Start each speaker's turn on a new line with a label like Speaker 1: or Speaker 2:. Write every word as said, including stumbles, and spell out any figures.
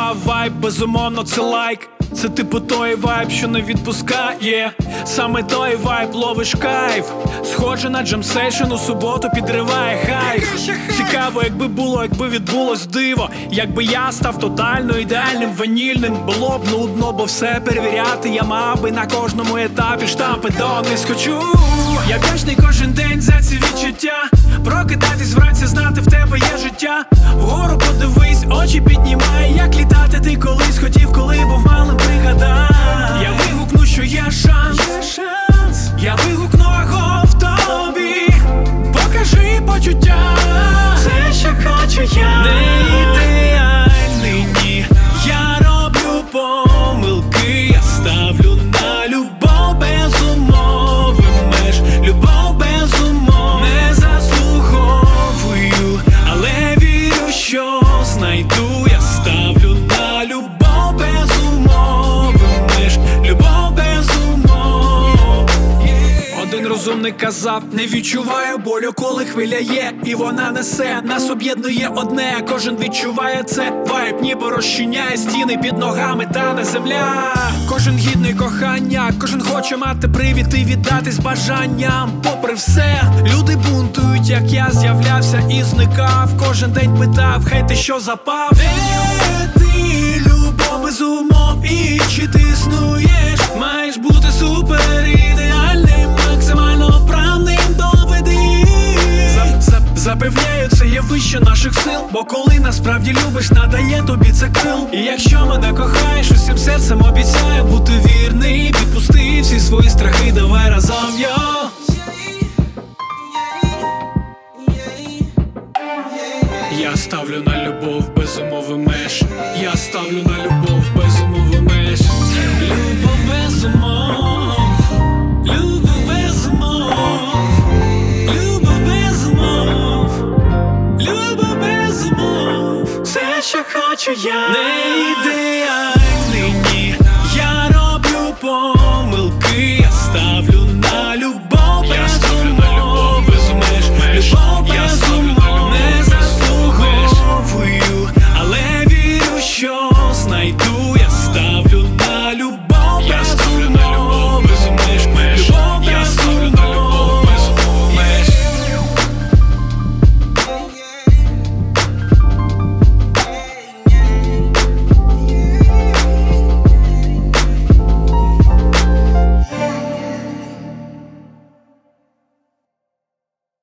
Speaker 1: сказав вайб, безумовно це лайк. Це типу той вайб, що не відпускає. Саме той вайб, ловиш кайф. Схоже на джемсейшн, у суботу підриває хайп. Цікаво, якби було, якби відбулось диво. Якби я став тотально ідеальним, ванільним. Було б нудно, бо все перевіряти я мав би на кожному етапі штампи донизь хочу. Я вдячний кожен день за ці відчуття. Прокидатись вранці, знати в тебе є життя. Вгору подивись, очі піднімай. Як літати ти колись хотів, коли був малим, пригадай. Я вигукну, що є шанс, є шанс. Я вигукну аго в тобі. Покажи почуття. Все, що хочу я. Не ідеальний, ні. Я роблю помилки. Я ставлю на любов без умови меж. Любов без умов не заслуговую, але вірю, що знайду. Я ставлю на любов без умови меж. Любов без умов. Один розумник казав: не відчуваю болю, коли хвиля є, і вона несе. Нас об'єднує одне, кожен відчуває це. Вайб ніби розчиняє стіни під ногами, та не земля. Кожен гідний кохання, кожен хоче мати привід і віддатись бажанням. Попри все, люди бунтують, як я з'являвся і зникав. Кожен день питав: хей, ти що запав? Де ти, любов без умов, і чи ти існуєш? Маєш бути супер ідеальним, максимально правним, доведи. Запевняю, це є вище наших сил, бо коли насправді любиш, надає тобі це крил. І якщо мене кохаєш, усім серцем обіцяю бути вірний. Відпусти всі свої страхи, давай разом, йо. Я ставлю на любов без умови меж. Я ставлю на любов без умови меж. Любов без умов. Любов без умов. Любов без умов. Любов без умов. Все, що хочу я. Не ідеально.